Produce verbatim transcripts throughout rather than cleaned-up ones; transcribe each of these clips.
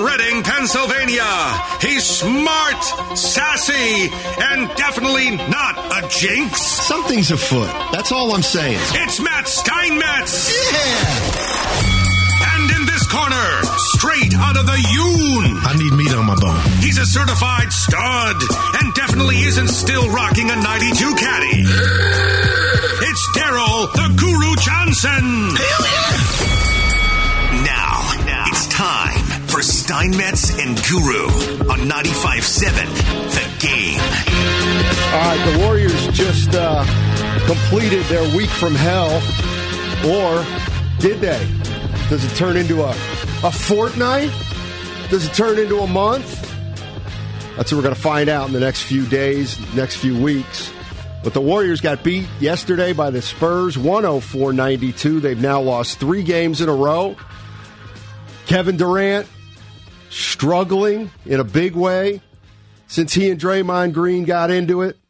Reading, Pennsylvania. He's smart, sassy, and definitely not a jinx. Something's afoot. That's all I'm saying. It's Matt Steinmetz. Yeah! And in this corner, straight out of the Yoon. I need meat on my bone. He's a certified stud and definitely isn't still rocking a ninety-two caddy. It's Daryl the Guru Johnson. Hell yeah! Now, now, it's time for Steinmetz and Guru on ninety-five point seven The Game. All right, the Warriors just uh, completed their week from hell, or did they? Does it turn into a, a fortnight? Does it turn into a month? That's what we're going to find out in the next few days, next few weeks. But the Warriors got beat yesterday by the Spurs, one oh four ninety-two. They've now lost three games in a row. Kevin Durant struggling in a big way since he and Draymond Green got into it.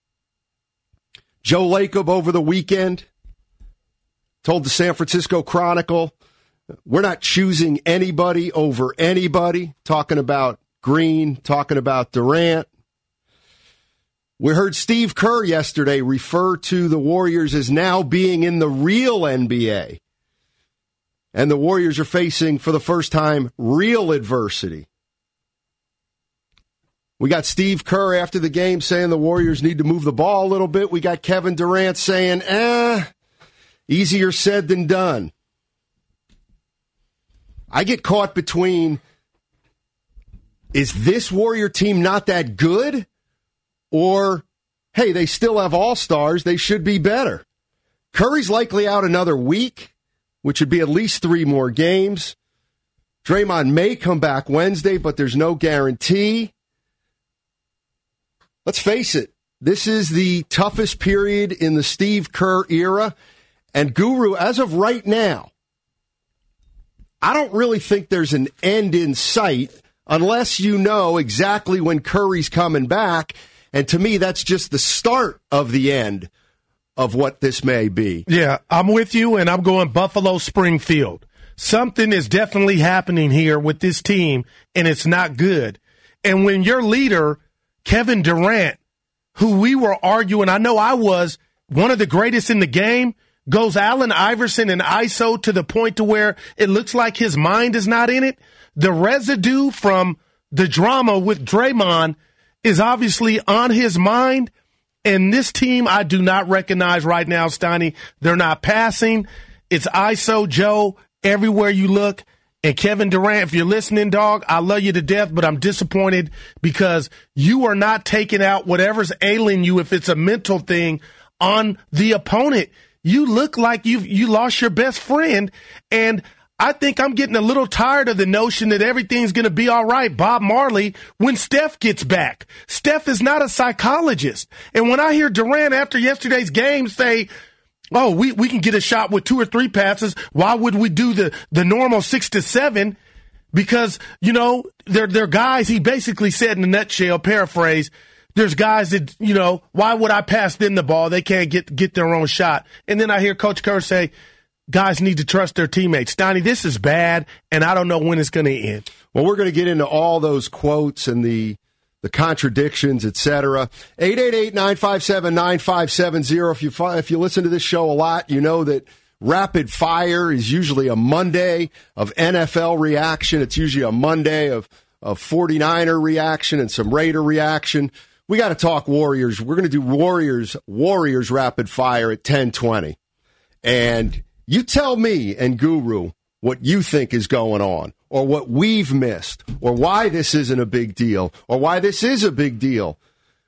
Joe Lacob over the weekend told the San Francisco Chronicle, we're not choosing anybody over anybody, talking about Green, talking about Durant. We heard Steve Kerr yesterday refer to the Warriors as now being in the real N B A. And the Warriors are facing, for the first time, real adversity. We got Steve Kerr after the game saying the Warriors need to move the ball a little bit. We got Kevin Durant saying, eh, easier said than done. I get caught between, is this Warrior team not that good? Or, hey, they still have all-stars. They should be better. Curry's likely out another week, which would be at least three more games. Draymond may come back Wednesday, but there's no guarantee. Let's face it, this is the toughest period in the Steve Kerr era. And Guru, as of right now, I don't really think there's an end in sight unless you know exactly when Curry's coming back. And to me, that's just the start of the end of what this may be. Yeah, I'm with you, and I'm going Buffalo Springfield. Something is definitely happening here with this team, and it's not good. And when your leader, Kevin Durant, who we were arguing, I know I was, one of the greatest in the game, goes Allen Iverson and I S O to the point to where it looks like his mind is not in it, the residue from the drama with Draymond is obviously on his mind, and this team I do not recognize right now, Steiny. They're not passing. It's I S O Joe everywhere you look. And Kevin Durant, if you're listening, dog, I love you to death, but I'm disappointed because you are not taking out whatever's ailing you, if it's a mental thing, on the opponent. You look like you've you lost your best friend, and I think I'm getting a little tired of the notion that everything's going to be all right, Bob Marley, when Steph gets back. Steph is not a psychologist. And when I hear Durant after yesterday's game say, oh, we, we can get a shot with two or three passes, why would we do the, the normal six to seven? Because, you know, they're, they're guys, he basically said in a nutshell, paraphrase, there's guys that, you know, why would I pass them the ball? They can't get, get their own shot. And then I hear Coach Kerr say, guys need to trust their teammates. Donnie, this is bad, and I don't know when it's going to end. Well, we're going to get into all those quotes and the the contradictions, et cetera. eight eight eight, nine five seven, nine five seven zero. If you, if you listen to this show a lot, you know that Rapid Fire is usually a Monday of N F L reaction. It's usually a Monday of, of forty-niner reaction and some Raider reaction. We got to talk Warriors. We're going to do Warriors, Warriors Rapid Fire at ten twenty. And you tell me and Guru what you think is going on, or what we've missed, or why this isn't a big deal, or why this is a big deal.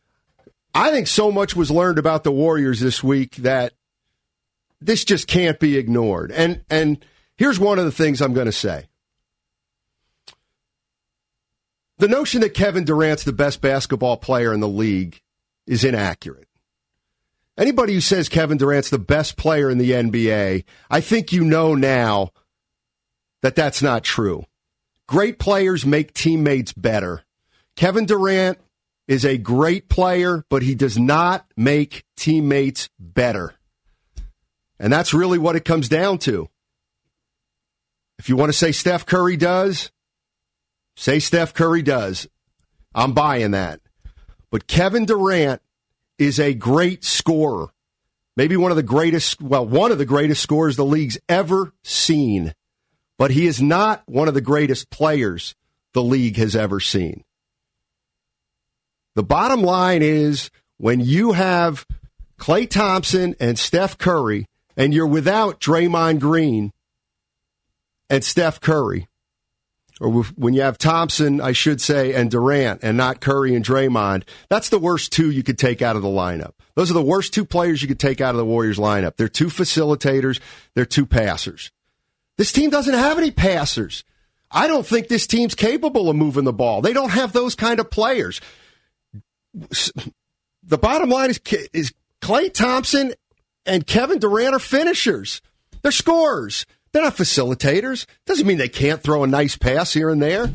I think so much was learned about the Warriors this week that this just can't be ignored. And and here's one of the things I'm going to say. The notion that Kevin Durant's the best basketball player in the league is inaccurate. Anybody who says Kevin Durant's the best player in the N B A, I think you know now that that's not true. Great players make teammates better. Kevin Durant is a great player, but he does not make teammates better. And that's really what it comes down to. If you want to say Steph Curry does, Say Steph Curry does. I'm buying that. But Kevin Durant is a great scorer. Maybe one of the greatest, well, one of the greatest scorers the league's ever seen. But he is not one of the greatest players the league has ever seen. The bottom line is when you have Klay Thompson and Steph Curry and you're without Draymond Green and Steph Curry, or when you have Thompson, I should say, and Durant and not Curry and Draymond, that's the worst two you could take out of the lineup. Those are the worst two players you could take out of the Warriors lineup. They're two facilitators. They're two passers. This team doesn't have any passers. I don't think this team's capable of moving the ball. They don't have those kind of players. The bottom line is, is Klay Thompson and Kevin Durant are finishers. They're scorers. They're not facilitators. Doesn't mean they can't throw a nice pass here and there.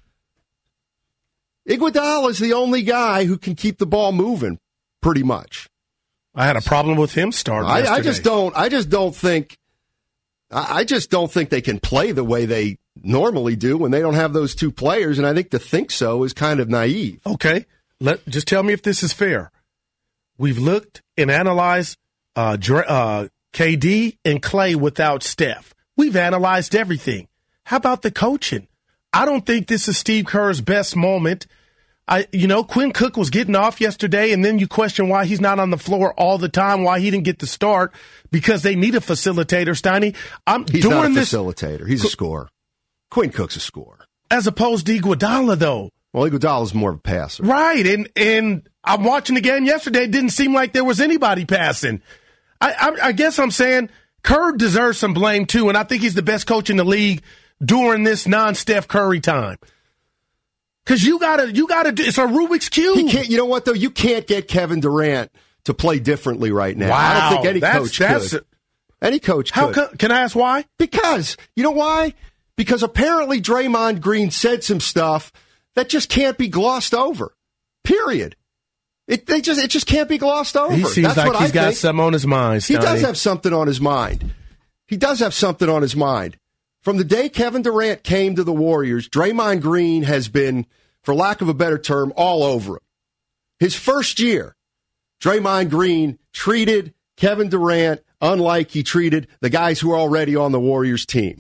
Iguodala is the only guy who can keep the ball moving, pretty much. I had a problem with him starting. I, I just don't. I just don't think. I just don't think they can play the way they normally do when they don't have those two players. And I think to think so is kind of naive. Okay, let just tell me if this is fair. We've looked and analyzed uh, uh, K D and Klay without Steph. We've analyzed everything. How about the coaching? I don't think this is Steve Kerr's best moment. I, you know, Quinn Cook was getting off yesterday, and then you question why he's not on the floor all the time, why he didn't get the start, because they need a facilitator, Steiny. I'm he's doing not a this, facilitator. He's a scorer. Quinn Cook's a scorer. As opposed to Iguodala, though. Well, Iguodala's more of a passer. Right, and and I'm watching the game yesterday. It didn't seem like there was anybody passing. I, I, I guess I'm saying Kerr deserves some blame, too, and I think he's the best coach in the league during this non-Steph Curry time. Because you gotta, you gotta do. It's a Rubik's cube. He can't. You know what though? You can't get Kevin Durant to play differently right now. Wow, I don't think any that's, coach that's, could. Any coach how could. Can, can I ask why? Because you know why? Because apparently Draymond Green said some stuff that just can't be glossed over. Period. It they just it just can't be glossed over. He seems that's like what he's I got think. something on his mind. He Steiny. does have something on his mind. He does have something on his mind. From the day Kevin Durant came to the Warriors, Draymond Green has been, for lack of a better term, all over him. His first year, Draymond Green treated Kevin Durant unlike he treated the guys who are already on the Warriors team.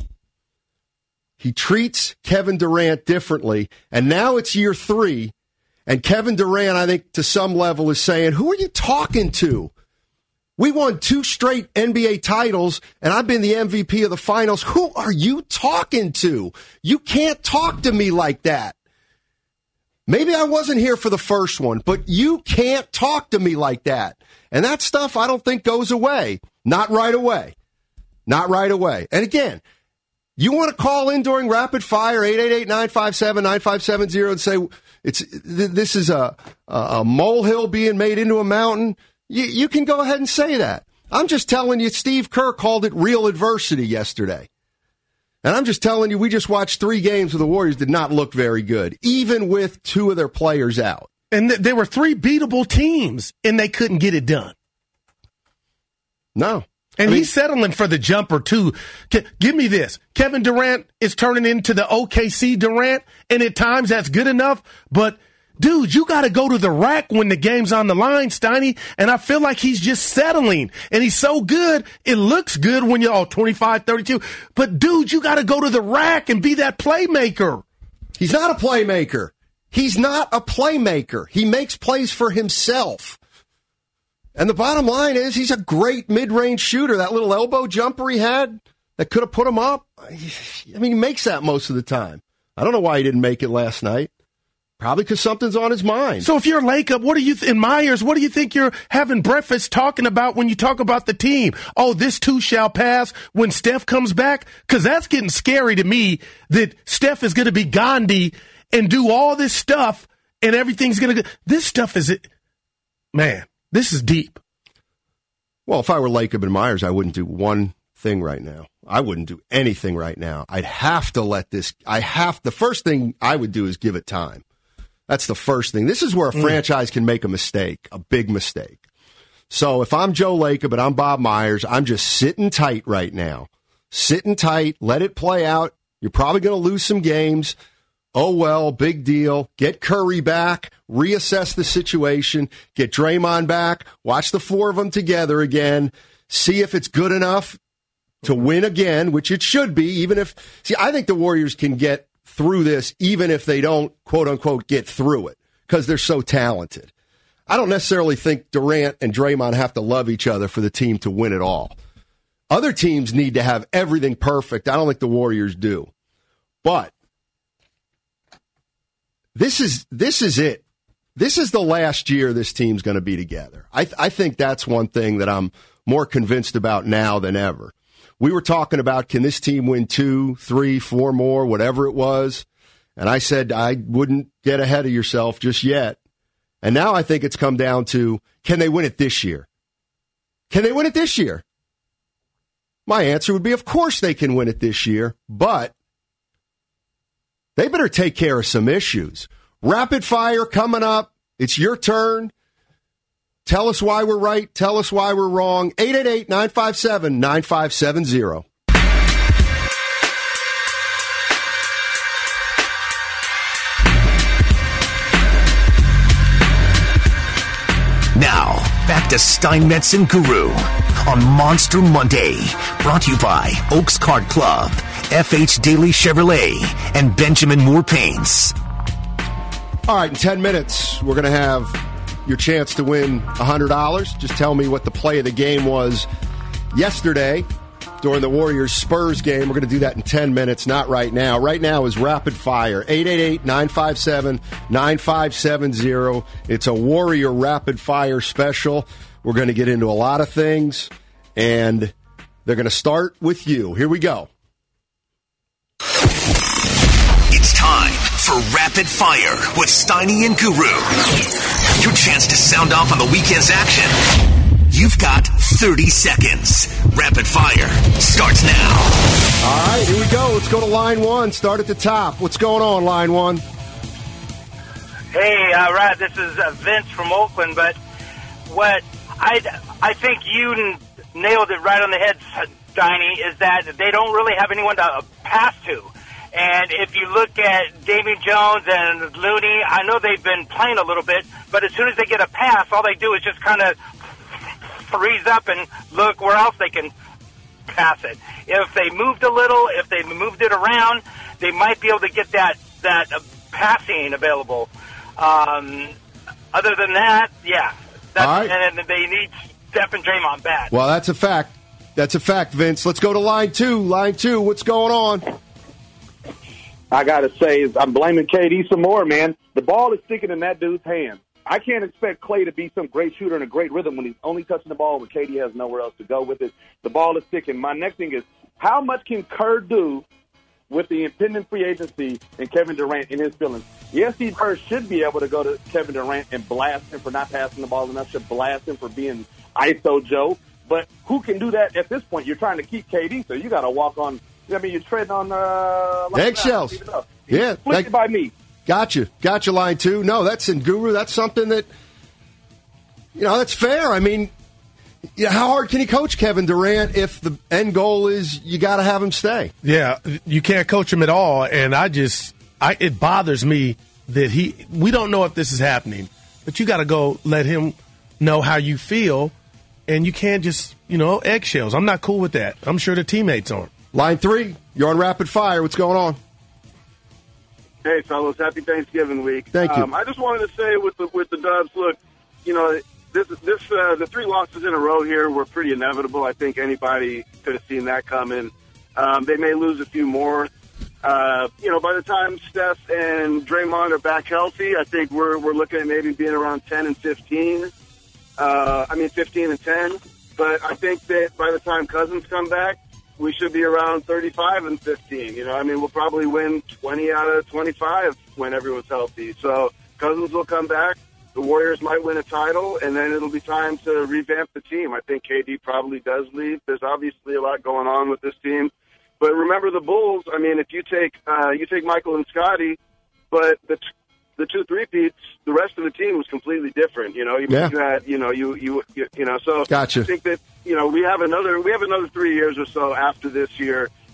He treats Kevin Durant differently, and now it's year three, and Kevin Durant, I think, to some level is saying, who are you talking to? We won two straight N B A titles, and I've been the M V P of the finals. Who are you talking to? You can't talk to me like that. Maybe I wasn't here for the first one, but you can't talk to me like that. And that stuff I don't think goes away. Not right away. Not right away. And again, you want to call in during rapid fire, eight eight eight, nine five seven, nine five seven zero, and say it's this is a, a molehill being made into a mountain. You, you can go ahead and say that. I'm just telling you, Steve Kerr called it real adversity yesterday. And I'm just telling you, we just watched three games where the Warriors did not look very good, even with two of their players out. And th- there were three beatable teams, and they couldn't get it done. No. And I mean, he's settling for the jumper, too. K- give me this. Kevin Durant is turning into the O K C Durant, and at times that's good enough, but dude, you got to go to the rack when the game's on the line, Steiny, and I feel like he's just settling, and he's so good, it looks good when you're, oh, twenty-five, thirty-two, but dude, you got to go to the rack and be that playmaker. He's not a playmaker. He's not a playmaker. He makes plays for himself. And the bottom line is he's a great mid-range shooter. That little elbow jumper he had that could have put him up, I mean, he makes that most of the time. I don't know why he didn't make it last night. Probably because something's on his mind. So if you're Lacob, what do you th- in Myers, what do you think you're having breakfast talking about when you talk about the team? Oh, this too shall pass when Steph comes back? Because that's getting scary to me that Steph is going to be Gandhi and do all this stuff and everything's going to go. This stuff is, it, man, this is deep. Well, if I were Lacob and Myers, I wouldn't do one thing right now. I wouldn't do anything right now. I'd have to let this, I have, the first thing I would do is give it time. That's the first thing. This is where a mm. franchise can make a mistake, a big mistake. So if I'm Joe Lacob and I'm Bob Myers, I'm just sitting tight right now. Sitting tight, let it play out. You're probably going to lose some games, oh, well, big deal. Get Curry back, reassess the situation, get Draymond back, watch the four of them together again, see if it's good enough to win again, which it should be, even if, see, I think the Warriors can get through this even if they don't, quote unquote, get through it because they're so talented. I don't necessarily think Durant and Draymond have to love each other for the team to win it all. Other teams need to have everything perfect. I don't think the Warriors do. But this is this is it. This is the last year this team's going to be together. I, I think that's one thing that I'm more convinced about now than ever. We were talking about, can this team win two, three, four more, whatever it was? And I said I wouldn't get ahead of yourself just yet. And now I think it's come down to, can they win it this year? Can they win it this year? My answer would be, of course they can win it this year, but they better take care of some issues. Rapid fire coming up. It's your turn. Tell us why we're right. Tell us why we're wrong. eight eight eight, nine five seven, nine five seven zero. Now, back to Steinmetz and Guru on Monster Monday. Brought to you by Oaks Kart Club, F H Daily Chevrolet, and Benjamin Moore Paints. All right, in ten minutes, we're going to have your chance to win one hundred dollars. Just tell me what the play of the game was yesterday during the Warriors-Spurs game. We're going to do that in ten minutes, not right now. Right now is rapid fire, eight eight eight, nine five seven, nine five seven zero. It's a Warrior rapid fire special. We're going to get into a lot of things, and they're going to start with you. Here we go. It's time for Rapid Fire with Steiny and Guru. Your chance to sound off on the weekend's action. You've got thirty seconds. Rapid Fire starts now. All right, here we go. Let's go to line one. Start at the top. What's going on, line one? Hey, uh, right, this is uh, Vince from Oakland, but what I, I think you n- nailed it right on the head, Steiny, is that they don't really have anyone to uh, pass to. And if you look at Damian Jones and Looney, I know they've been playing a little bit, but as soon as they get a pass, all they do is just kind of freeze up and look where else they can pass it. If they moved a little, if they moved it around, they might be able to get that, that uh, passing available. Um, other than that, yeah. That's, all right. And, and they need Steph and Draymond bad. Well, that's a fact. That's a fact, Vince. Let's go to line two. Line two, what's going on? I got to say, is I'm blaming K D some more, man. The ball is sticking in that dude's hand. I can't expect Klay to be some great shooter and a great rhythm when he's only touching the ball when K D has nowhere else to go with it. The ball is sticking. My next thing is, how much can Kerr do with the impending free agency and Kevin Durant in his feelings? Yes, Steve Kerr should be able to go to Kevin Durant and blast him for not passing the ball enough, should blast him for being I S O Joe. But who can do that at this point? You're trying to keep K D, so you got to walk on. I mean, you're treading on uh, like eggshells. Yeah, like, by me. Gotcha, gotcha. Line two. No, that's in Guru. That's something that you know. That's fair. I mean, you know, how hard can you coach Kevin Durant if the end goal is you got to have him stay? Yeah, you can't coach him at all. And I just, I it bothers me that he. We don't know if this is happening, but you got to go let him know how you feel, and you can't just you know eggshells. I'm not cool with that. I'm sure the teammates aren't. Line three, you're on rapid fire. What's going on? Hey, fellas, happy Thanksgiving week. Thank you. Um, I just wanted to say with the with the Dubs, look, you know, this this uh, the three losses in a row here were pretty inevitable. I think anybody could have seen that coming. Um, they may lose a few more. Uh, you know, by the time Steph and Draymond are back healthy, I think we're we're looking at maybe being around ten and fifteen. Uh, I mean, fifteen and ten. But I think that by the time Cousins come back, we should be around thirty-five and fifteen. You know, I mean, we'll probably win twenty out of twenty-five when everyone's healthy. So Cousins will come back. The Warriors might win a title, and then it'll be time to revamp the team. I think K D probably does leave. There's obviously a lot going on with this team. But remember the Bulls, I mean, if you take uh, you take Michael and Scotty, but the t- the two three-peats, the rest of the team was completely different. You know, you, yeah. you had, you know, you, you, you, you know, so gotcha. I think that, you know, we have another, we have another three years or so after this year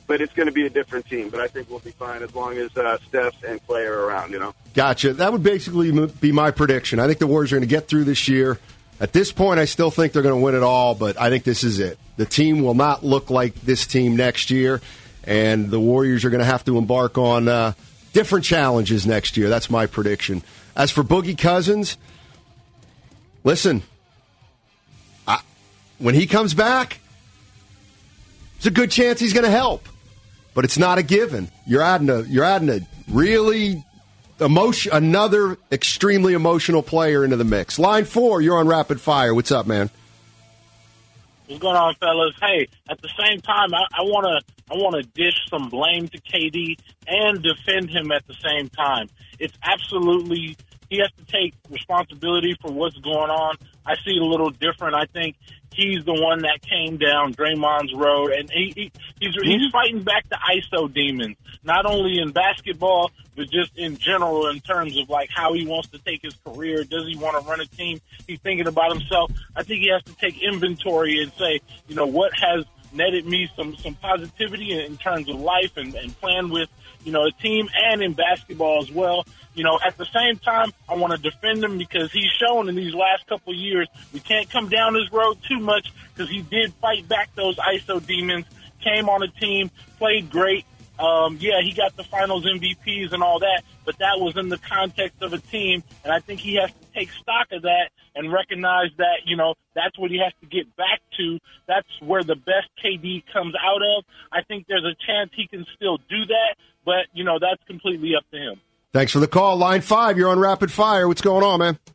but it's going to be a different team. But I think we'll be fine as long as uh, Steph and Clay are around, you know. Gotcha. That would basically be my prediction. I think the Warriors are going to get through this year. At this point, I still think they're going to win it all, but I think this is it. The team will not look like this team next year, and the Warriors are going to have to embark on uh, different challenges next year. That's my prediction. As for Boogie Cousins, listen, I, when he comes back, there's a good chance he's going to help, but it's not a given. You're adding a you're adding a really emotion, another extremely emotional player into the mix. Line four, you're on Rapid Fire. What's up, man? What's going on, fellas? Hey, at the same time, I want to I want to dish some blame to K D and defend him at the same time. It's absolutely he has to take responsibility for what's going on. I see it a little different. I think he's the one that came down Draymond's road, and he, he he's he's fighting back the I S O demons, not only in basketball but just in general in terms of like how he wants to take his career. Does he want to run a team? He's thinking about himself. I think he has to take inventory and say, you know, what has netted me some some positivity in terms of life and, and plan with, you know, a team and in basketball as well. You know, at the same time, I want to defend him because he's shown in these last couple of years we can't come down his road too much because he did fight back those I S O demons, came on a team, played great. Um, yeah, he got the finals M V Ps and all that, but that was in the context of a team, and I think he has to take stock of that and recognize that, you know, that's what he has to get back to. That's where the best K D comes out of. I think there's a chance he can still do that, but, you know, that's completely up to him. Thanks for the call. Line five, you're on Rapid Fire. What's going on, man?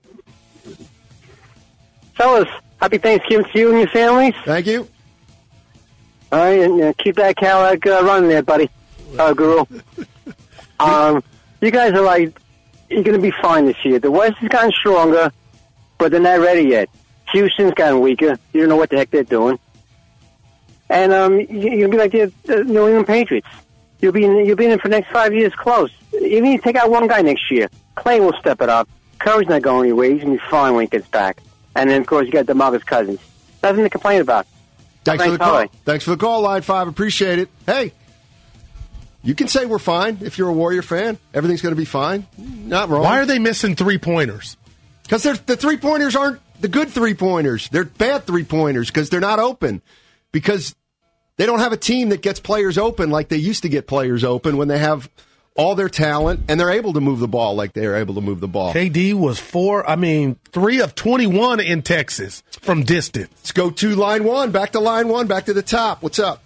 Fellas, happy Thanksgiving to you and your families. Thank you. All right, and uh, keep that Cadillac uh, running there, buddy. Uh, Guru. um, you guys are like, you're going to be fine this year. The West has gotten stronger, but they're not ready yet. Houston's gotten weaker. You don't know what the heck they're doing. And um, you'll be like the, the New England Patriots. You'll be in, you'll be in it for the next five years close. Even if you take out one guy next year, Clay will step it up. Curry's not going anywhere. He's going to be fine when he gets back. And then, of course, you got DeMarcus Cousins. Nothing to complain about. Thanks, Thanks for the call. Thanks for the call, Line five. Appreciate it. Hey, you can say we're fine if you're a Warrior fan. Everything's going to be fine. Not wrong. Why are they missing three-pointers? Because the three-pointers aren't the good three-pointers. They're bad three-pointers because they're not open. Because they don't have a team that gets players open like they used to get players open when they have all their talent and they're able to move the ball like they're able to move the ball. K D was four, I mean, three of twenty-one in Texas from distance. Let's go to line one. Back to line one. Back to the top. What's up?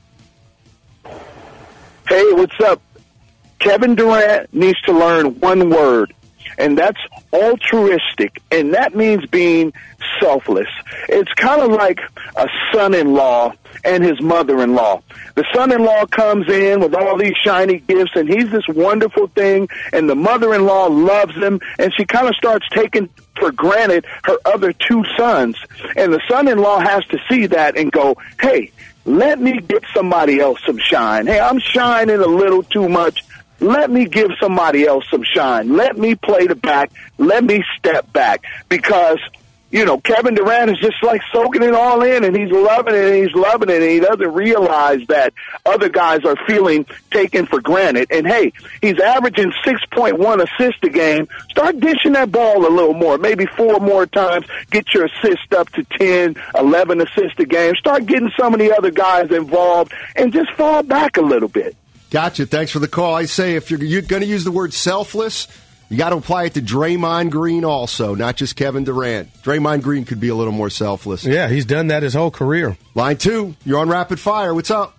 Hey, what's up? Kevin Durant needs to learn one word, and that's altruistic, and that means being selfless. It's kind of like a son-in-law and his mother-in-law. The son-in-law comes in with all these shiny gifts, and he's this wonderful thing, and the mother-in-law loves him, and she kind of starts taking for granted her other two sons. And the son-in-law has to see that and go, hey, let me give somebody else some shine. Hey, I'm shining a little too much. Let me give somebody else some shine. Let me play the back. Let me step back. Because, you know, Kevin Durant is just like soaking it all in, and he's loving it, and he's loving it, and he doesn't realize that other guys are feeling taken for granted. And, hey, he's averaging six point one assists a game. Start dishing that ball a little more, maybe four more times. Get your assist up to ten, eleven assists a game. Start getting some of the other guys involved and just fall back a little bit. Gotcha. Thanks for the call. I say if you're, you're going to use the word selfless, you got to apply it to Draymond Green also, not just Kevin Durant. Draymond Green could be a little more selfless. Yeah, he's done that his whole career. Line two, you're on Rapid Fire. What's up?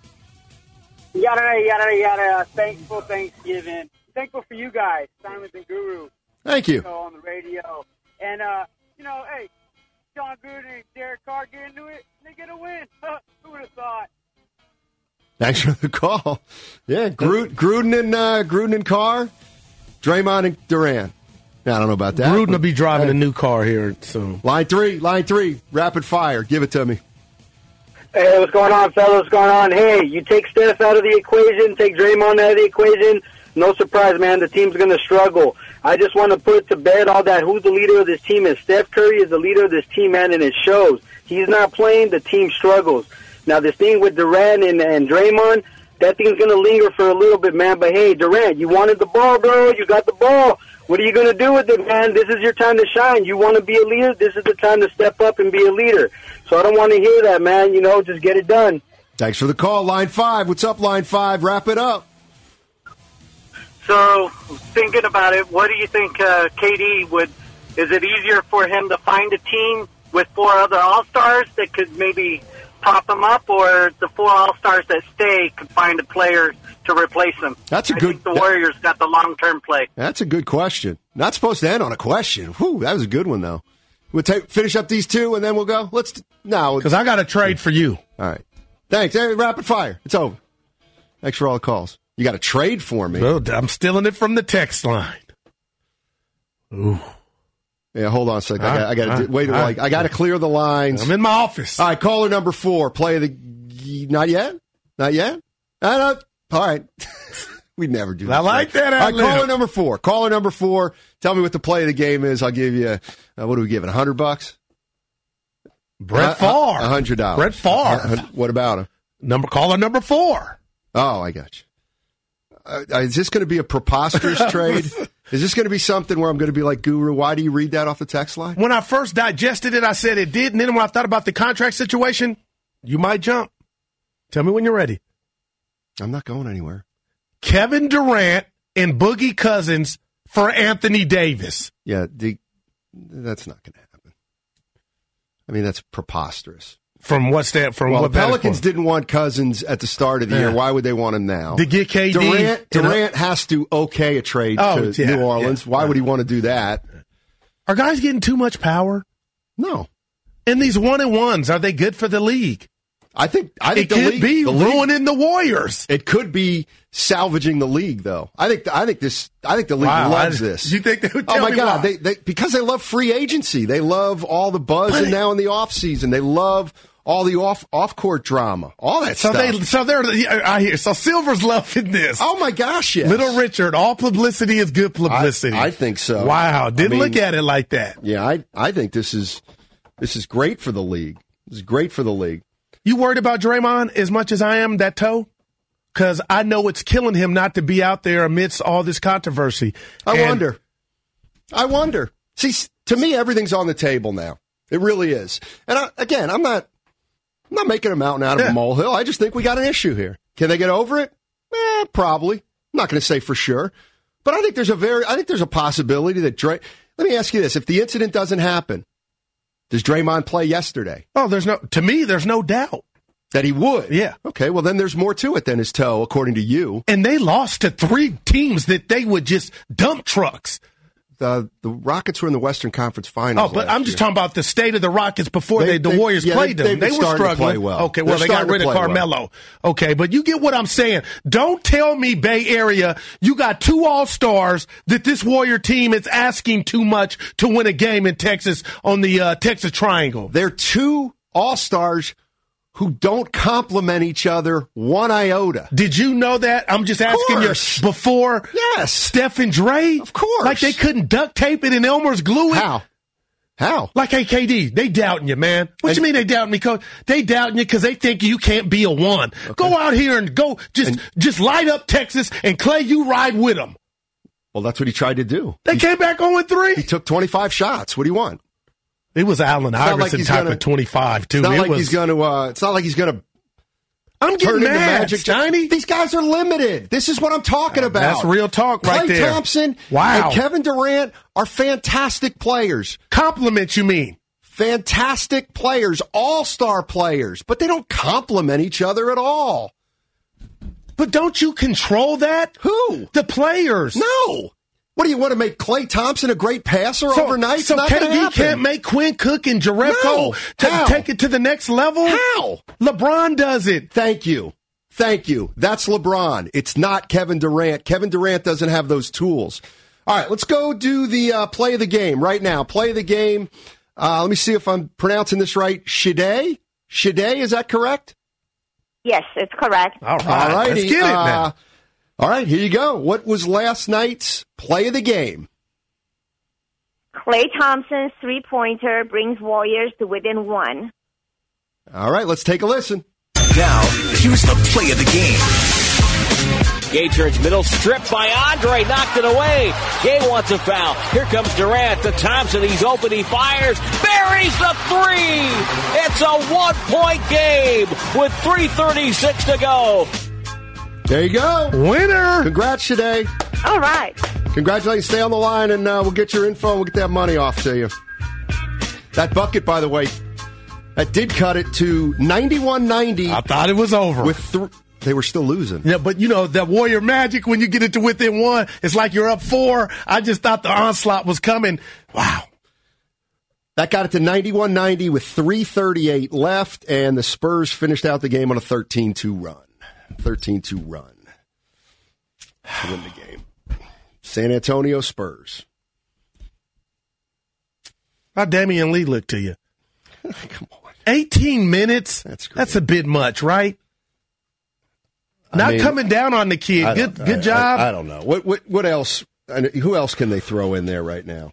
Yada, yada, yada. Thankful Thanksgiving. Thankful for you guys, Simon and Guru. Thank you. you know, on the radio. And, uh, you know, hey, John Gruden and Derek Carr get into it, and they get a win. Who would have thought? Thanks for the call. Yeah, Gruden, Gruden and uh, Gruden and Carr, Draymond and Durant. I don't know about that. Gruden will be driving hey. a new car here soon. Line three, line three, Rapid Fire. Give it to me. Hey, what's going on, fellas? What's going on? Hey, you take Steph out of the equation, take Draymond out of the equation. No surprise, man. The team's going to struggle. I just want to put to bed all that who the leader of this team is. Steph Curry is the leader of this team, man, and it shows. He's not playing, the team struggles. Now, this thing with Durant and, and Draymond, that thing's going to linger for a little bit, man. But, hey, Durant, you wanted the ball, bro. You got the ball. What are you going to do with it, man? This is your time to shine. You want to be a leader? This is the time to step up and be a leader. So I don't want to hear that, man. You know, just get it done. Thanks for the call, Line five. What's up, Line five? Wrap it up. So, thinking about it, what do you think uh, K D would, is it easier for him to find a team with four other All-Stars that could maybe prop him up, or the four All-Stars that stay could find a player to replace him? That's a I good. think the Warriors got the long-term play. That's a good question. Not supposed to end on a question. Whew, that was a good one, though. We'll take, finish up these two, and then we'll go. Let's no, because I got a trade for you. All right. Thanks. Hey, rapid fire. It's over. Thanks for all the calls. You got a trade for me. Well, I'm stealing it from the text line. Ooh. Yeah, hold on a second. I got, I got to I, wait. I, like I got to clear the lines. I'm in my office. All right, caller number four. Play of the. Not yet. Not yet. I don't. All right. We never do. I like that. All right, caller number four. Caller number four. Tell me what the play of the game is. I'll give you. Uh, what are we giving? A hundred bucks. Brett Favre. A hundred dollars. Brett Favre. Uh, what about him? Number caller number four. Oh, I got you. Uh, is this going to be a preposterous trade? Is this going to be something where I'm going to be like, Guru, why do you read that off the text line? When I first digested it, I said it did. And then when I thought about the contract situation, you might jump. Tell me when you're ready. I'm not going anywhere. Kevin Durant and Boogie Cousins for Anthony Davis. Yeah, the, that's not going to happen. I mean, that's preposterous. From what stand? From well, what the Pelicans didn't want Cousins at the start of the yeah. year. Why would they want him now? To get K D. Durant, Durant has to okay a trade oh, to yeah, New Orleans. Yeah. Why would he want to do that? Are guys getting too much power? No. And these one and ones, are they good for the league? I think I think it the could league, be the ruining league, the Warriors. It could be salvaging the league, though. I think I think this. I think the league wow, loves I, this. You think they would? Tell oh my me God! why? They, they because they love free agency. They love all the buzz, but and now in the off season, they love all the off off court drama, all that so stuff. They, so they're I hear. So Silver's loving this. Oh my gosh! Yes. Little Richard. All publicity is good publicity. I, I think so. Wow! Didn't I mean, look at it like that. Yeah, I I think this is this is great for the league. This is great for the league. You worried about Draymond as much as I am, that toe? Because I know it's killing him not to be out there amidst all this controversy. I and wonder. I wonder. See, to me, everything's on the table now. It really is. And I, again, I'm not I'm not making a mountain out of yeah. a molehill. I just think we got an issue here. Can they get over it? Eh, probably. I'm not going to say for sure. But I think there's a very I think there's a possibility that Dray. Let me ask you this. If the incident doesn't happen, does Draymond play yesterday? Oh, there's no. To me, there's no doubt that he would. Yeah. Okay. Well, then there's more to it than his toe, according to you. And they lost to three teams that they would just dump trucks. The the Rockets were in the Western Conference Finals. Oh, but last I'm just year. talking about the state of the Rockets before they, they, the they, Warriors yeah, played they, them. They were struggling. To play well. Okay, well, They're they got rid of Carmelo. Well. Okay, but you get what I'm saying. Don't tell me, Bay Area, you got two All-Stars that this Warrior team is asking too much to win a game in Texas on the uh, Texas Triangle. They're two All-Stars who don't complement each other one iota. Did you know that? I'm just asking you before. Yes. Steph and Dre? Of course. Like they couldn't duct tape it and Elmer's glue it? How? How? Like, hey, K D, they doubting you, man. What and, you mean they doubting me, Coach? They doubting you because they think you can't be a one. Okay. Go out here and go just and, just light up Texas, and Clay, you ride with them. Well, that's what he tried to do. They he, came back oh and three. He took twenty-five shots. What do you want? It was Allen Iverson like type gonna, of twenty-five, too. It's not it like was, he's going to. Uh, it's not like he's going to. I'm getting turn mad, Magic. Steiny. These guys are limited. This is what I'm talking about. That's real talk right Klay there. Klay Thompson wow. and Kevin Durant are fantastic players. Compliment, you mean? Fantastic players, all-star players, but they don't complement each other at all. But don't you control that? Who? The players. No. What do you want to make Klay Thompson a great passer so, overnight? So K D can't make Quinn Cook and Jerebko no. to take it to the next level? How? LeBron does it. Thank you. Thank you. That's LeBron. It's not Kevin Durant. Kevin Durant doesn't have those tools. All right, let's go do the uh, play of the game right now. Play of the game. Uh, let me see if I'm pronouncing this right. Shade? Shade, is that correct? Yes, it's correct. All right. All righty. Let's get it now. Uh, all right, here you go. What was last night's play of the game? Klay Thompson's three-pointer brings Warriors to within one. All right, let's take a listen. Now, here's the play of the game. Gay turns middle, stripped by Andre, knocked it away. Gay wants a foul. Here comes Durant to Thompson. He's open, he fires, buries the three. It's a one-point game with three thirty-six to go. There you go. Winner. Congrats today. All right. Congratulations. Stay on the line, and uh, we'll get your info, and we'll get that money off to you. That bucket, by the way, that did cut it to ninety-one ninety. I thought it was over. With th- They were still losing. Yeah, but, you know, that Warrior magic, when you get it to within one, it's like you're up four. I just thought the onslaught was coming. Wow. That got it to ninety-one ninety with three thirty-eight left, and the Spurs finished out the game on a thirteen two run. thirteen two run to win the game. San Antonio Spurs. How Damian Lee look to you? Come on. eighteen minutes? That's great. That's a bit much, right? Not I mean, coming down on the kid. Good good I, job. I, I don't know. What what what else? Who else can they throw in there right now?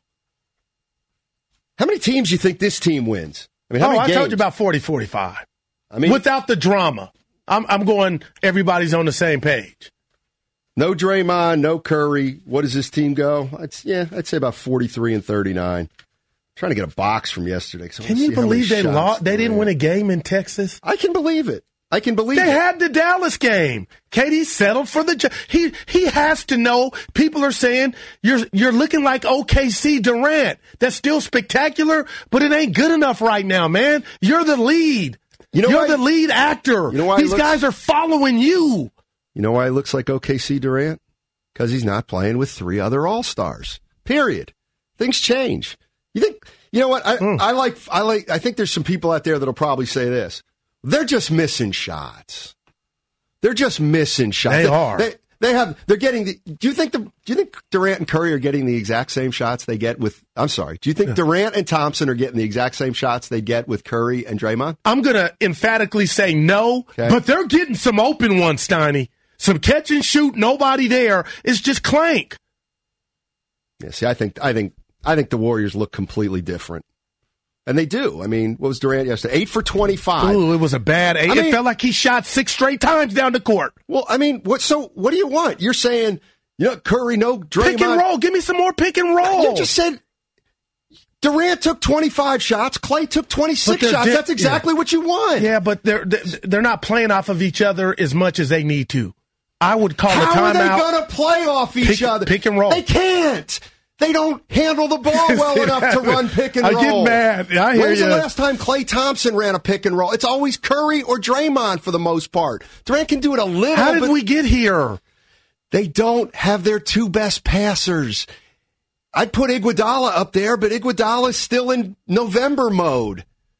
How many teams do you think this team wins? I mean, how oh, many I games? told you about forty, forty-five. I mean, without the drama. I'm, I'm going, everybody's on the same page. No Draymond, no Curry. What does this team go? I'd, yeah, I'd say about forty-three and thirty-nine. I'm trying to get a box from yesterday. Can you believe they lost? They didn't win a game in Texas? I can believe it. I can believe they it. They had the Dallas game. K D settled for the he he has to know. People are saying you're you're looking like O K C Durant. That's still spectacular, but it ain't good enough right now, man. You're the lead. You know you're why, the lead actor. You know why These looks, guys are following you. You know why he looks like O K C Durant? Because he's not playing with three other All-Stars. Period. Things change. You think? You know what? I, mm. I like. I like. I think there's some people out there that'll probably say this. They're just missing shots. They're just missing shots. They, they are. They, they have. They're getting. The, do you think the? Do you think Durant and Curry are getting the exact same shots they get with? I'm sorry. Do you think yeah. Durant and Thompson are getting the exact same shots they get with Curry and Draymond? I'm gonna emphatically say no, okay. But they're getting some open ones, Steiny. Some catch and shoot, nobody there. It's just clank. Yeah. See, I think. I think. I think the Warriors look completely different. And they do. I mean, what was Durant yesterday? Eight for twenty-five. Ooh, it was a bad eight. I mean, it felt like he shot six straight times down the court. Well, I mean, what? So what do you want? You're saying, you know, Curry, no Draymond. Pick and roll. Give me some more pick and roll. You just said Durant took twenty-five shots. Clay took twenty-six shots. Di- That's exactly yeah. what you want. Yeah, but they're they're not playing off of each other as much as they need to. I would call How a timeout. How are they going to play off each pick, other? Pick and roll. They can't. They don't handle the ball well enough to run pick and roll. I get mad. I hear When's you. the last time Klay Thompson ran a pick and roll? It's always Curry or Draymond for the most part. Durant can do it a little. How did but we get here? They don't have their two best passers. I'd put Iguodala up there, but Iguodala's still in November mode.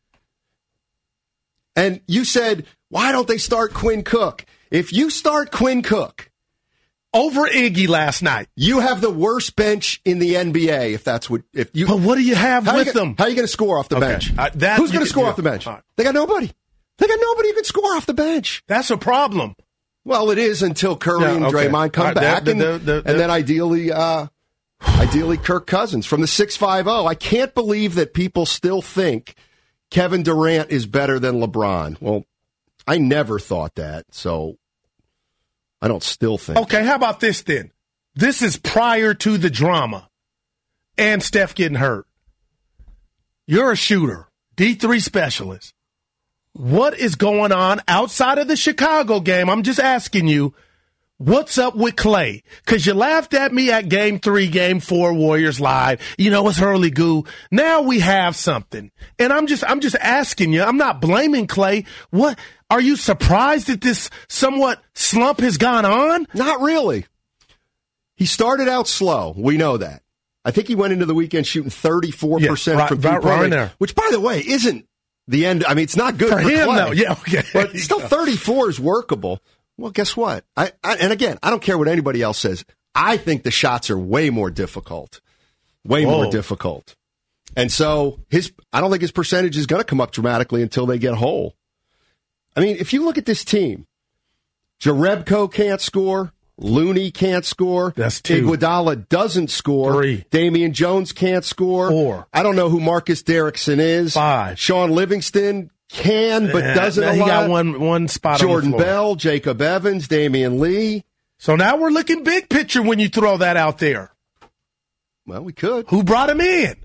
And you said, why don't they start Quinn Cook? If you start Quinn Cook over Iggy last night, you have the worst bench in the N B A. If that's what, if you. But what do you have with you, them? How are you going to score off the okay. bench? Uh, that, Who's going to score yeah. off the bench? Right. They got nobody. They got nobody who can score off the bench. That's a problem. Well, it is until Curry yeah, and okay. Draymond come right, back, the, and, the, the, the, and then ideally, uh, ideally Kirk Cousins from the six five zero. I can't believe that people still think Kevin Durant is better than LeBron. Well, I never thought that, so I don't still think. Okay, how about this then? This is prior to the drama and Steph getting hurt. You're a shooter, D three specialist. What is going on outside of the Chicago game? I'm just asking you, what's up with Clay? Because you laughed at me at game three, game four, Warriors Live. You know, it's Hurley Goo. Now we have something. And I'm just, I'm just asking you, I'm not blaming Clay. What, are you surprised that this somewhat slump has gone on? Not really. He started out slow. We know that. I think he went into the weekend shooting thirty-four percent yeah, right, from right, three-point right there. Which, by the way, isn't the end. I mean, it's not good for, for him, Clay, though. Yeah, okay. But still, thirty-four is workable. Well, guess what? I, I and again, I don't care what anybody else says. I think the shots are way more difficult, way Whoa. more difficult. And so his, I don't think his percentage is going to come up dramatically until they get whole. I mean, if you look at this team, Jerebko can't score. Looney can't score. That's two. Iguodala doesn't score. Three. Damian Jones can't score. Four. I don't know who Marcus Derrickson is. Five. Sean Livingston can, but yeah, doesn't a he lot. got one, one spot Jordan on the floor. Bell, Jacob Evans, Damian Lee. So now we're looking big picture when you throw that out there. Well, we could. Who brought him in?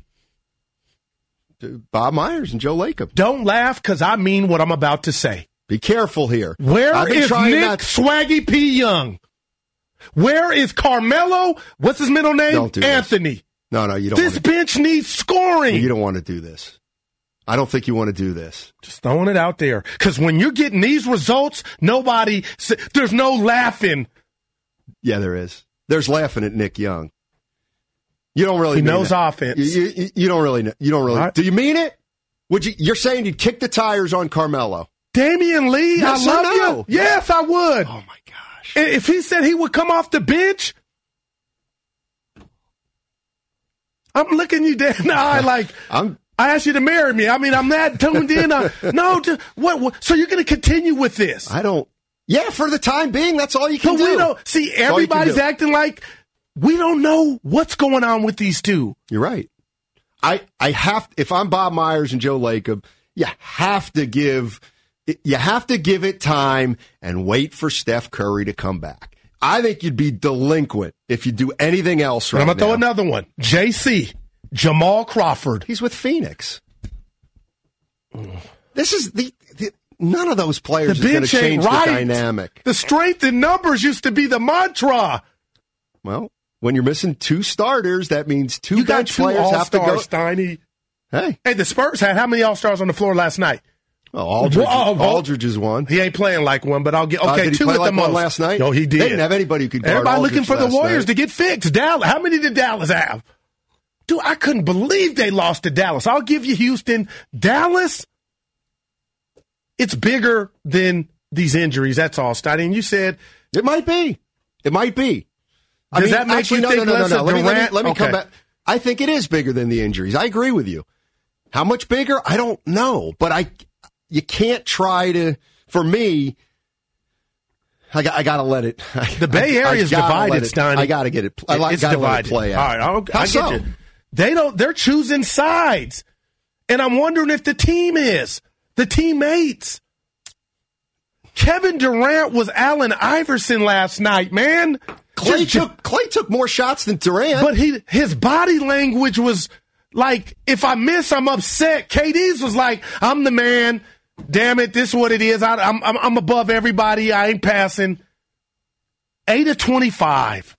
Bob Myers and Joe Lacob. Don't laugh, because I mean what I'm about to say. Be careful here. Where I've been is trying Nick not- Swaggy P. Young? Where is Carmelo? What's his middle name? Don't do Anthony. This. No, no, you don't. This wanna, bench needs scoring. You don't want to do this. I don't think you want to do this. Just throwing it out there. Because when you're getting these results, nobody, there's no laughing. Yeah, there is. There's laughing at Nick Young. You don't really He mean knows it. offense. You, you, you don't really know. You don't really. Right. Do you mean it? Would you? You're saying you'd kick the tires on Carmelo? Damian Lee, Yes I or love no? you. Yes, I would. Oh my gosh! If he said he would come off the bench, I'm looking you dead in the eye like I'm. I asked you to marry me. I mean, I'm not tuned in. I, no, to, what, what? So you're going to continue with this? I don't. Yeah, for the time being, that's all you can But do. we don't see. That's all you can Everybody's do. acting like we don't know what's going on with these two. You're right. I I have. If I'm Bob Myers and Joe Lacob, you have to give. You have to give it time and wait for Steph Curry to come back. I think you'd be delinquent if you do anything else right I'm going to throw now. another one. J C, Jamal Crawford. He's with Phoenix. This is the, the none of those players The is going to bench ain't change right. the dynamic. The strength in numbers used to be the mantra. Well, when you're missing two starters, that means two You got bench two players have to go. all-stars, Steiny. Hey, Hey, the Spurs had how many all-stars on the floor last night? well, Aldridge, Whoa, whoa. Aldridge is one. He ain't playing like one, but I'll get Uh, okay. did he two play at like the one most. last night? No, he did. They didn't have anybody who could guard Everybody Aldridge looking for the last Warriors night. to get fixed. Dallas. How many did Dallas have? Dude, I couldn't believe they lost to Dallas. I'll give you Houston. Dallas, it's bigger than these injuries. That's all, Steiny. And you said It might be. It might be. I Does mean, that make actually, you no, think no, no, no, less no. of Let me, let me, Durant? let me come Okay. back. I think it is bigger than the injuries. I agree with you. How much bigger? I don't know. But I, you can't try to, for me, I got, I got to let it. the Bay I- I Area is gotta divided, let it- Steiny. I got to get it. I like, it's gotta let it divided. play All out. right, I'll, How I get so? you. They don't. They're choosing sides, and I'm wondering if the team is the teammates. Kevin Durant was Allen Iverson last night, man. Clay Just- took Clay took more shots than Durant. but he his body language was like, if I miss, I'm upset. K D's was like, I'm the man. Damn it, this is what it is. I, I'm, I'm I'm above everybody. I ain't passing. Eight of twenty-five.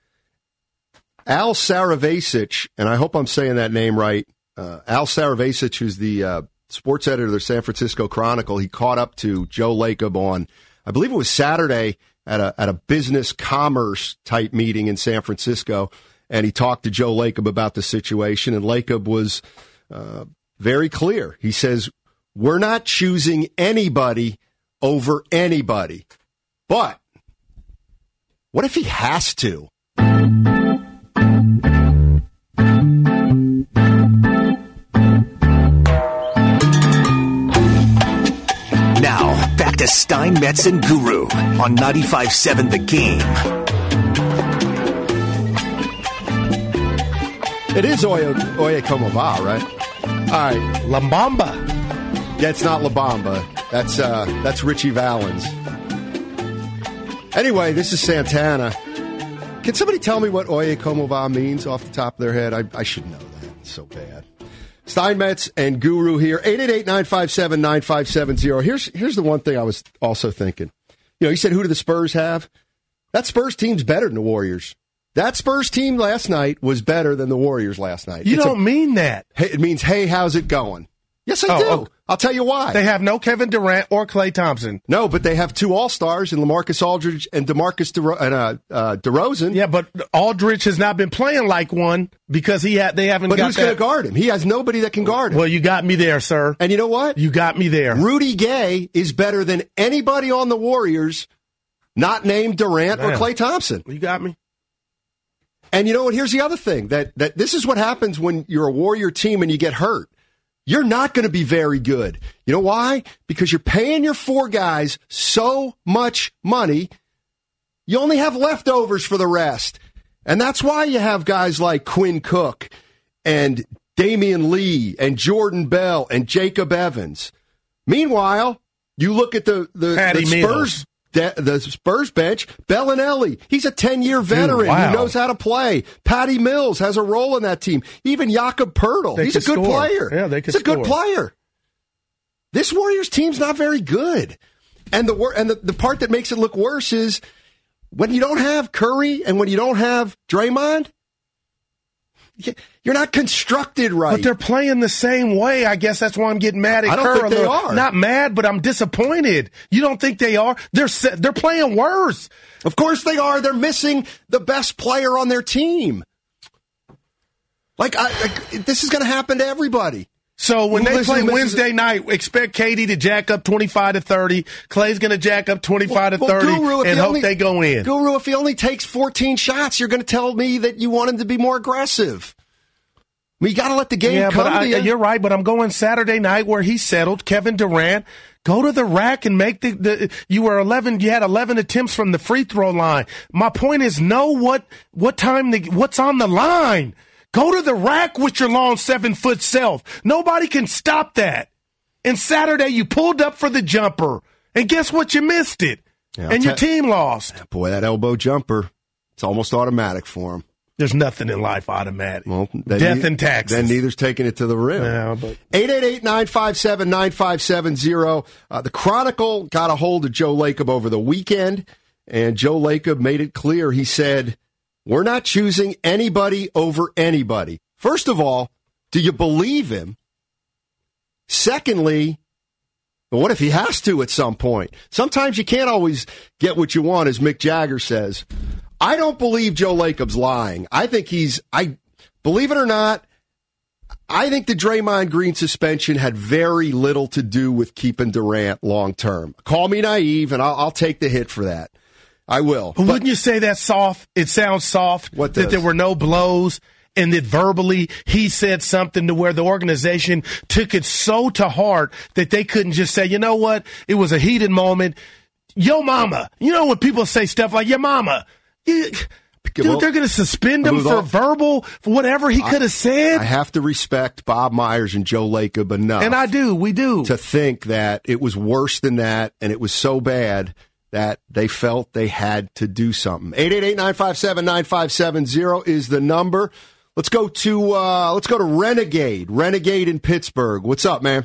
Al Saravasic, and I hope I'm saying that name right. Uh, Al Saravasic, who's the uh, sports editor of the San Francisco Chronicle, he caught up to Joe Lacob on, I believe it was Saturday, at a at a business commerce type meeting in San Francisco, and he talked to Joe Lacob about the situation, and Lacob was uh, very clear. He says, we're not choosing anybody over anybody. But what if he has to? Now, back to Stein, Metz, and Guru on ninety-five point seven The Game. It is Oye, Oye Como Va, right? All right. La Bamba. Yeah, it's not La Bamba. That's, uh, that's Richie Valens. Anyway, this is Santana. Can somebody tell me what Oye Como Va means off the top of their head? I, I should know that. It's so bad. Steinmetz and Guru here. eight eight eight, nine five seven, nine five seven zero. Here's, here's the one thing I was also thinking. You know, you said, who do the Spurs have? That Spurs team's better than the Warriors. That Spurs team last night was better than the Warriors last night. You It's don't a, mean that. Hey, it means, hey, how's it going? Yes, I Oh, do. okay. I'll tell you why. They have no Kevin Durant or Klay Thompson. No, but they have two All-Stars in LaMarcus Aldridge and DeMarcus DeRo- and, uh, uh, DeRozan. Yeah, but Aldridge has not been playing like one because he had they haven't But got who's going that. to guard him? He has nobody that can guard him. Well, you got me there, sir. And you know what? You got me there. Rudy Gay is better than anybody on the Warriors not named Durant or Man. Klay Thompson. You got me. And you know what? Here's the other thing, that, that this is what happens when you're a Warrior team and you get hurt. You're not going to be very good. You know why? Because you're paying your four guys so much money, you only have leftovers for the rest. And that's why you have guys like Quinn Cook and Damian Lee and Jordan Bell and Jacob Evans. Meanwhile, you look at the, the, Patty the Spurs. Mills. de- the Spurs bench, Bellinelli. He's a ten-year veteran Dude, wow. who knows how to play. Patty Mills has a role in that team. Even Jakob Poeltl. They He's a good score. player. Yeah, they can He's a score. good player. This Warriors team's not very good. And the wor- and the, the part that makes it look worse is when you don't have Curry and when you don't have Draymond, you're not constructed right. But they're playing the same way. I guess that's why I'm getting mad at I don't Kerr. think they are. Not mad, but I'm disappointed. You don't think they are? They're they're playing worse. Of course they are. They're missing the best player on their team. Like, I, like this is going to happen to everybody. So when Who they listen- play listen- Wednesday night, expect K D to jack up twenty-five to thirty. Clay's going to jack up twenty-five Well, to thirty Guru, if and he hope only- they go in. Guru, if he only takes fourteen shots, you're going to tell me that you want him to be more aggressive. I mean, you got to let the game yeah, come but to I, you. you're right. But I'm going Saturday night where he settled. Kevin Durant, go to the rack and make the, the. You were eleven. You had eleven attempts from the free throw line. My point is, know what what time the what's on the line. Go to the rack with your long seven foot self. Nobody can stop that. And Saturday you pulled up for the jumper, and guess what? You missed it, Yeah, I'll and your te- team lost. Boy, that elbow jumper, it's almost automatic for him. There's nothing in life automatic. Well, then Death ne- and taxes. Then neither's taking it to the rim. Yeah, but eight eight eight, nine five seven, nine five seven zero. Uh, the Chronicle got a hold of Joe Lacob over the weekend, and Joe Lacob made it clear. He said, we're not choosing anybody over anybody. First of all, do you believe him? Secondly, what if he has to at some point? Sometimes you can't always get what you want, as Mick Jagger says. I don't believe Joe Lacob's lying. I think he's, I believe it or not, I think the Draymond Green suspension had very little to do with keeping Durant long term. Call me naive, and I'll, I'll take the hit for that. I will. But wouldn't you say that's soft? It sounds soft. What that does? there were no blows, and that verbally he said something to where the organization took it so to heart that they couldn't just say, you know what, it was a heated moment. Yo mama. You know when people say stuff like, your mama. You, dude, Well, they're going to suspend him move for on. verbal, for whatever he could have said. I have to respect Bob Myers and Joe Lacob enough. And I do. We do. To think that it was worse than that, and it was so bad that they felt they had to do something. eight eight eight, nine five seven, nine five seven zero is the number. Let's go to uh, let's go to Renegade. Renegade in Pittsburgh. What's up, man?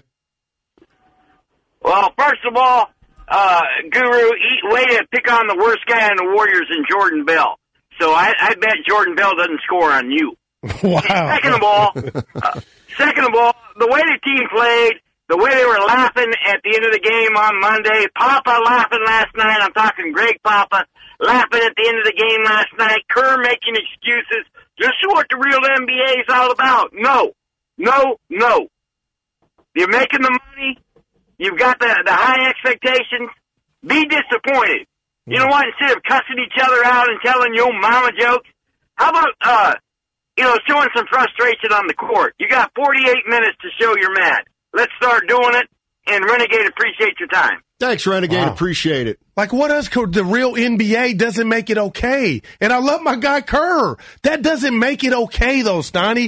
Well, first of all, uh, Guru, eat, way to pick on the worst guy on the Warriors in Jordan Bell. So I, I bet Jordan Bell doesn't score on you. Wow. Second of all, uh, second of all, the way the team played, the way they were laughing at the end of the game on Monday, Papa laughing last night. I'm talking Greg Papa laughing at the end of the game last night. Kerr making excuses. This is what the real N B A is all about. No, no, no. You're making the money. You've got the, the high expectations. Be disappointed. You know what? Instead of cussing each other out and telling your mama jokes, how about, uh, you know, showing some frustration on the court? You got forty-eight minutes to show you're mad. Let's start doing it, and Renegade, appreciate your time. Thanks, Renegade. Wow. Appreciate it. Like, what else could the real N B A doesn't make it okay? And I love my guy Kerr. That doesn't make it okay, though, Steiny.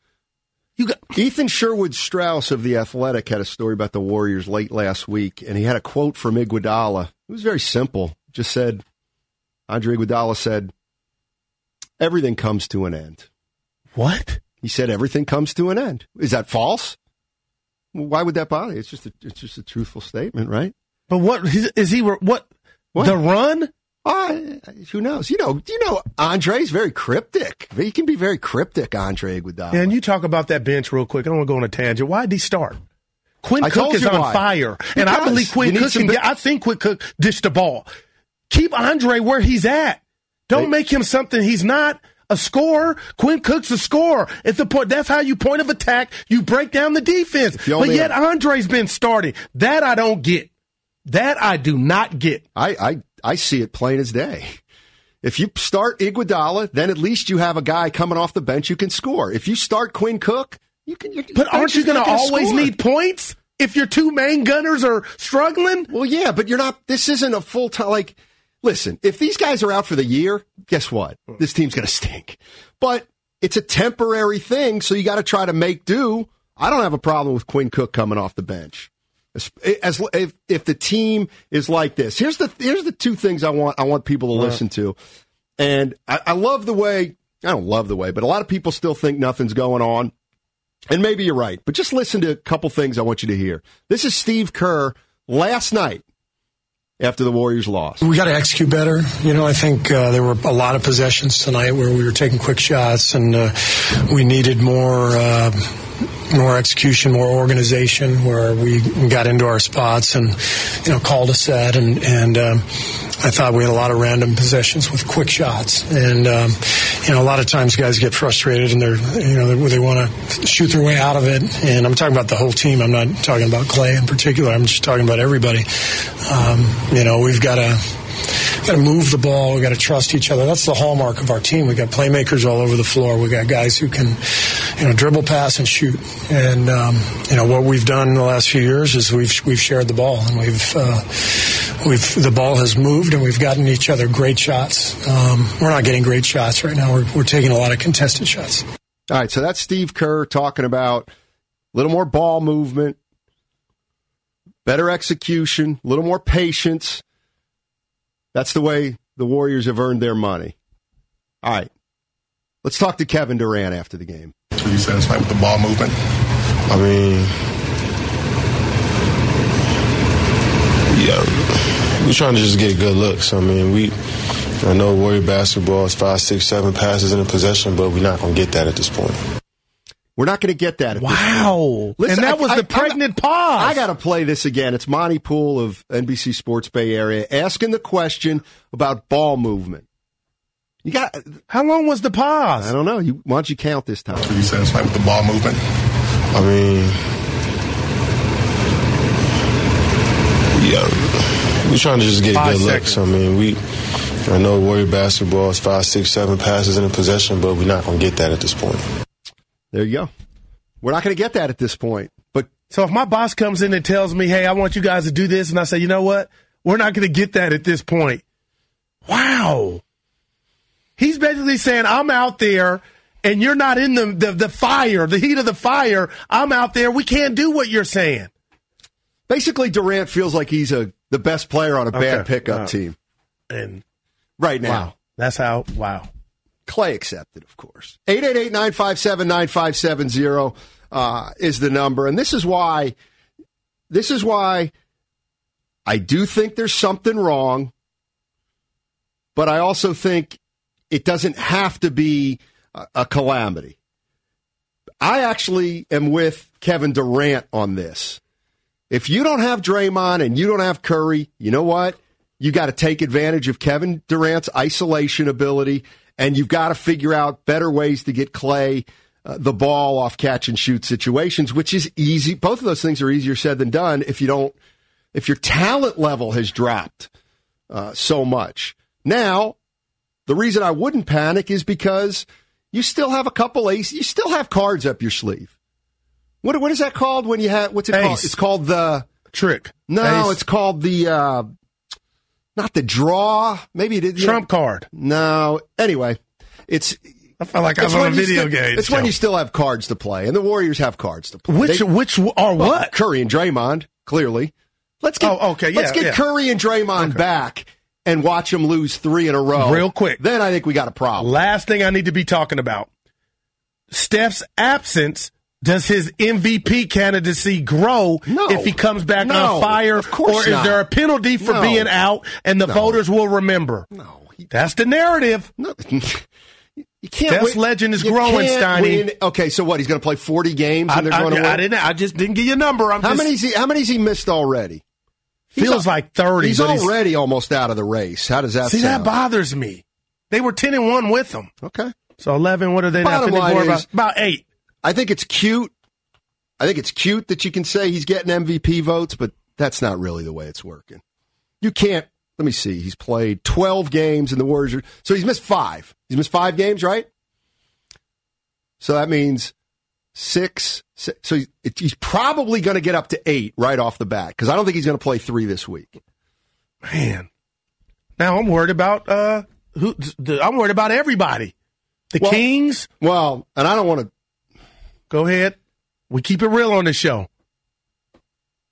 You got Ethan Sherwood Strauss of The Athletic had a story about the Warriors late last week, and he had a quote from Iguodala. It was very simple. Just said, Andre Iguodala said, everything comes to an end. What? He said, everything comes to an end. Is that false? Why would that bother you? It's just a, it's just a truthful statement, right? But what is, is he? What, What? the run? Uh, who knows? You know, you know, Andre's very cryptic. He can be very cryptic, Andre Iguodala. And you talk about that bench real quick. I don't want to go on a tangent. Why did he start? Quinn I Cook told is you on why. fire, Because and I believe you Quinn need Cook some can bi- get. I think Quinn Cook dished the ball. Keep Andre where he's at. Don't They- make him something he's not. A scorer. Quinn Cook's a scorer. It's the point. That's how you point of attack. You break down the defense. you But only yet have- Andre's been starting. That I don't get. That I do not get. I, I, I see it plain as day. If you start Iguodala, then at least you have a guy coming off the bench who can score. If you start Quinn Cook, you can. You, But aren't you going to always score. need points if your two main gunners are struggling? Well, yeah, but you're not. This isn't a full time. Like, listen, if these guys are out for the year, guess what? This team's going to stink. But it's a temporary thing, so you got to try to make do. I don't have a problem with Quinn Cook coming off the bench. As if, if the team is like this, here's the here's the two things I want I want people to Right. listen to, and I, I love the way I don't love the way, but a lot of people still think nothing's going on, and maybe you're right. But just listen to a couple things I want you to hear. This is Steve Kerr last night after the Warriors lost. We got to execute better. You know, I think uh, there were a lot of possessions tonight where we were taking quick shots, and uh, we needed more uh, more execution, more organization, where we got into our spots and, you know, called a set. And, and um, I thought we had a lot of random possessions with quick shots. And, um, you know, a lot of times guys get frustrated and they're, you know, they, they want to shoot their way out of it. And I'm talking about the whole team. I'm not talking about Clay in particular. I'm just talking about everybody. Um, you know, we've got to got to move the ball. We got to trust each other. That's the hallmark of our team. We got playmakers all over the floor. We got guys who can, you know, dribble, pass, and shoot. And um, you know what we've done in the last few years is we've we've shared the ball, and we've uh, we've the ball has moved, and we've gotten each other great shots. Um, we're not getting great shots right now. We're we're taking a lot of contested shots. All right, so that's Steve Kerr talking about a little more ball movement, better execution, a little more patience. That's the way the Warriors have earned their money. All right, let's talk to Kevin Durant after the game. Are you satisfied with the ball movement? I mean, yeah, we're trying to just get good looks. I mean, we, I know Warrior basketball is five, six, seven passes in a possession, but we're not going to get that at this point. We're not going to get that at wow. this point. Listen, and that I, was I, the pregnant I, pause. I got to play this again. It's Monty Poole of N B C Sports Bay Area asking the question about ball movement. You got How long was the pause? I don't know. You, why don't you count this time? Are you satisfied with the ball movement? I mean, yeah, we're trying to just get Five good seconds. looks. I mean, we, I know Warrior basketball is five, six, seven passes in a possession, but we're not going to get that at this point. There you go. We're not going to get that at this point. But So if my boss comes in and tells me, hey, I want you guys to do this, and I say, you know what? We're not going to get that at this point. Wow. He's basically saying, I'm out there, and you're not in the, the, the fire, the heat of the fire. I'm out there. We can't do what you're saying. basically, Durant feels like he's a the best player on a bad Okay. pickup Wow. team. And right now. Wow. That's how, wow. Clay accepted, of course. eight eight eight, nine five seven, nine five seven zero uh, is the number. And this is why, this is why I do think there's something wrong, but I also think it doesn't have to be a, a calamity. I actually am with Kevin Durant on this. If you don't have Draymond and you don't have Curry, you know what? You got to take advantage of Kevin Durant's isolation ability, and you've got to figure out better ways to get Clay uh, the ball off catch and shoot situations, which is easy. Both of those things are easier said than done if you don't, if your talent level has dropped uh, so much. Now, the reason I wouldn't panic is because you still have a couple aces. You still have cards up your sleeve. What what is that called when you have, what's it Ace. called? It's called the trick. No, Ace. it's called the, uh, not the draw. Maybe it is. Trump card. No. Anyway, it's. I felt like I was it's on when a you video still- game. It's when you still have cards to play, and the Warriors have cards to play. Which They- which are well, what? Curry and Draymond, clearly. Let's get, Oh, okay, yeah, let's get yeah. Curry and Draymond back and watch them lose three in a row. Real quick. Then I think we got a problem. Last thing I need to be talking about. Steph's absence, does his M V P candidacy grow No. if he comes back No, on fire? of course or is not. there a penalty for No. being out and the No. voters will remember? No. That's the narrative. No. You can't Steph's win- legend is you growing, can't Steiny. win- Okay, so what? He's going to play forty games I, and they're I- going to win? I didn't, I just didn't give you a number. I'm How just, many's he? How many's he missed already? He's feels al- like thirty. He's but he's- already almost out of the race. How does that See, sound? that bothers me. They were ten and one with him. Okay. So eleven, what are they now? Bottom fifty-four, line about, is- about eight. I think it's cute. I think it's cute that you can say he's getting M V P votes, but that's not really the way it's working. You can't. Let me see. He's played twelve games in the Warriors. are- So he's missed five. He's missed five games, right? So that means six. six so he's, he's probably going to get up to eight right off the bat because I don't think he's going to play three this week. Man. Now I'm worried about uh who the, I'm worried about everybody. The Well- Kings. Well, and I don't want to. Go ahead. We keep it real on this show.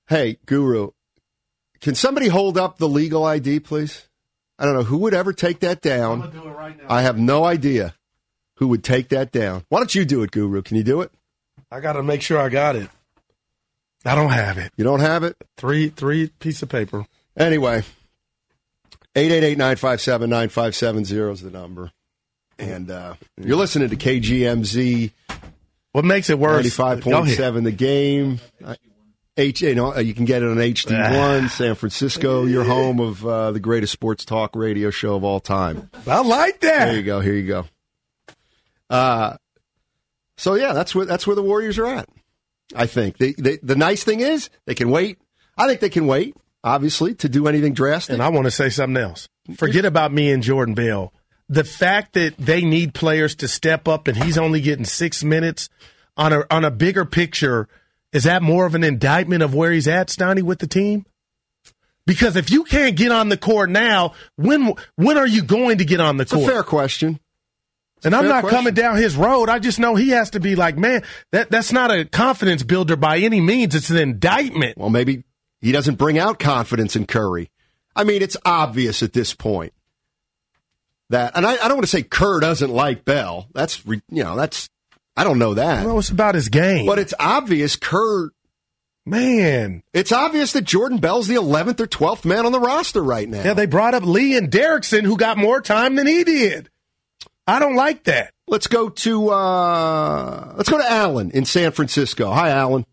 Hey, Guru, can somebody hold up the legal I D, please? I don't know who would ever take that down. I'm gonna do it right now. I have no idea who would take that down. Why don't you do it, Guru? Can you do it? I got to make sure I got it. I don't have it. You don't have it? Three, three piece of paper. Anyway, eight eight eight, nine five seven, nine five seven zero is the number. And uh, you're listening to K G M Z. What makes it worse? ninety-five point seven The Game. H, you know, you can get it on H D one, San Francisco, your home of uh, the greatest sports talk radio show of all time. I like that. There you go. Here you go. Uh, so yeah, that's where that's where the Warriors are at. I think they, they, the nice thing is they can wait. I think they can wait, obviously, to do anything drastic. And I want to say something else. Forget about me and Jordan Bell. The fact that they need players to step up and he's only getting six minutes on a on a bigger picture. Is that more of an indictment of where he's at, Steiny, with the team? Because if you can't get on the court now, when when are you going to get on the it's court? It's a fair question. It's and I'm not question. coming down his road. I just know he has to be like, man, that that's not a confidence builder by any means. It's an indictment. Well, maybe he doesn't bring out confidence in Curry. I mean, it's obvious at this point that, and I, I don't want to say Kerr doesn't like Bell. That's, you know, that's, I don't know that. Well, it's about his game. But it's obvious Kerr, man, it's obvious that Jordan Bell's the eleventh or twelfth man on the roster right now. Yeah, they brought up Lee and Derrickson, who got more time than he did. I don't like that. Let's go to uh, let's go to Alan in San Francisco. Hi, Alan.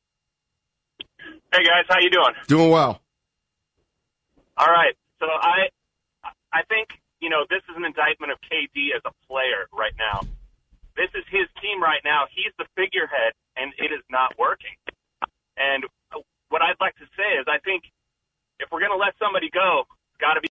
Hey guys, how you doing? Doing well. All right. So I, I think you know this is an indictment of K D as a player right now. This is his team right now. He's the figurehead, and it is not working. And what I'd like to say is I think if we're going to let somebody go, it's got to be